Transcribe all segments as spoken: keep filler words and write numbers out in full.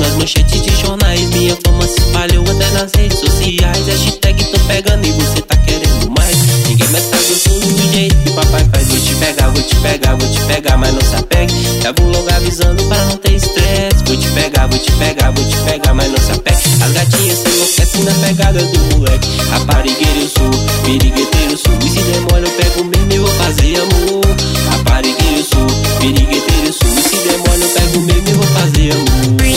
nas manchetes de jornais. Minha fama se espalhou até nas redes sociais. Hashtag tô pegando e você tá querendo mais. Ninguém mais tá gostoso do jeito que o papai faz. Vou te pegar, vou te pegar, vou te pegar, mas não se apegue. Já vou logo avisando pra não ter estresse. Vou te pegar, vou te pegar, vou te pegar, mas não se apegue. As gatinhas se enlouquecem na pegada do moleque. Raparigueiro eu sou, pirigueteiro eu sou. E se demora eu pego mesmo e vou fazer amor. Raparigueiro eu sou, pirigueteiro eu sou. E se demora eu pego mesmo e vou fazer amor.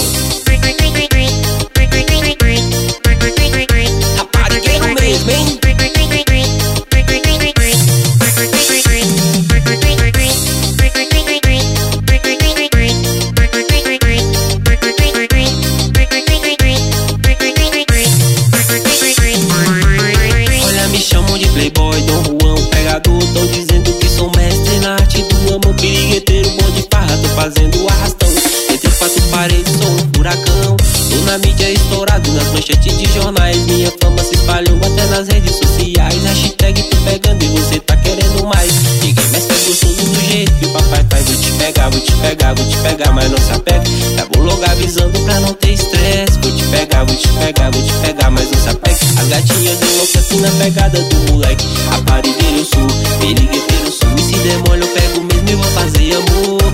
Raparigueiro mesmo, hein? Olha, me chamam de playboy, Dom Juan, pegador. Tão dizendo que sou mestre na arte do amor. Pirigueteiro, bom de farra, tô fazendo arrastão. Entre quatro paredes sou um furacão. Tô na mídia estourado, nas manchetes de jornais. Minha fama se espalhou até nas redes sociais. Hashtag tô pegando e você tá querendo mais. Ninguém mais quer gostoso do jeito que o papai faz. Vou te pegar, vou te pegar, vou te pegar, mas não se apegue. Já vou logo avisando pra não ter estresse. Vou te pegar, vou te pegar, vou te pegar, mas não se apegue. As gatinhas enlouquecem na pegada do moleque. Raparigueiro eu sou, pirigueteiro eu sou. E se demora eu pego mesmo e vou fazer amor.